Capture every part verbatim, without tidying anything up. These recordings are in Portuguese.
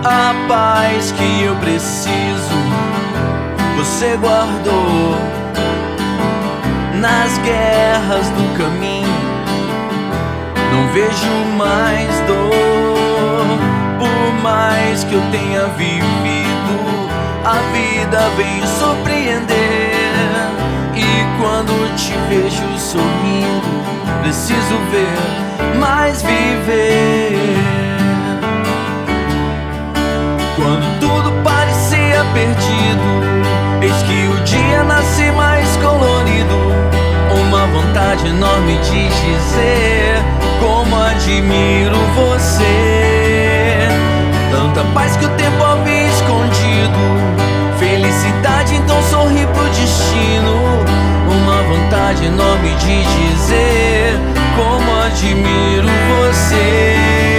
A paz que eu preciso, você guardou. Nas guerras do caminho, não vejo mais dor. Por mais que eu tenha vivido, a vida vem surpreender. E quando te vejo sorrindo, preciso ver, mais viver. Quando tudo parecia perdido, eis que o dia nasce mais colorido. Uma vontade enorme de dizer como admiro você. Tanta paz que o tempo havia escondido, felicidade então sorri pro destino. Uma vontade enorme de dizer como admiro você.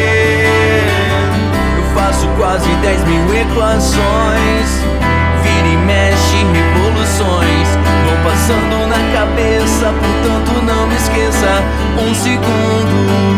Eu faço quase dez mil equações, vira e mexe revoluções, vão passando na cabeça, portanto não me esqueça um segundo.